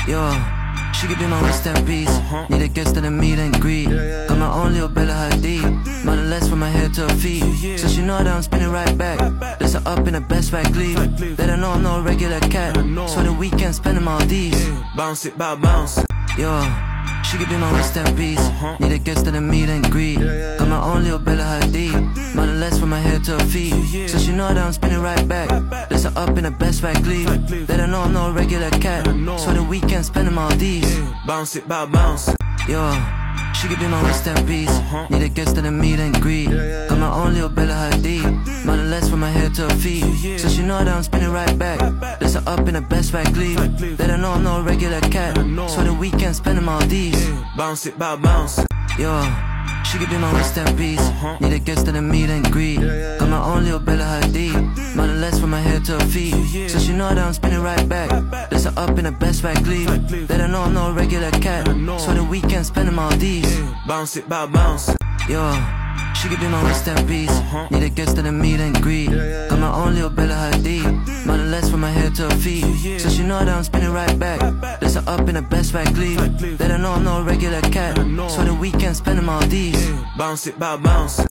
Yo, she could be my West End piece. Need a guest at a meet and greet. Got my own little Bella Hadid. Nonetheless from my head to her feet. So she know that I'm spinning right back. There's her up in the best back leave. They don't know I'm no regular cat. So the weekend spending Maldives. Bounce it, bounce. Yo, she could be my West End piece. Need a guest at a meet and greet. Got my own little Bella Hadid. Nonetheless from my head to her feet. So she know that I'm spinning right back. There's her up in the best back leave. They don't know I'm no regular cat. So the weekend spending Maldives. Bounce it, bounce. Yo, she could be my West End piece. Need a guest at a meet and greet. Got my own little Bella Hadid. Nonetheless from my head to her feet. So she know that I'm spinning right back. There's her up in the best back leave. They don't know I'm no regular cat. So the weekend spending Maldives. Bounce it, bounce. Yo, she could be my West End piece. Need a guest at a meet and greet. Got my own little Bella Hadid. Nonetheless from my head to her feet. So she know that I'm spinning right back. There's her up in the best back leave. They don't know I'm no regular cat. So the weekend spending Maldives. Bounce it, bounce. Yo, she could be my West End piece. Need a guest at a meet and greet. Got my own little Bella Hadid. Nonetheless from my head to her feet. So she know that I'm spinning right back. There's her up in the best back leave. They don't know I'm no regular cat. So the weekend spending Maldives. Bounce it, bounce.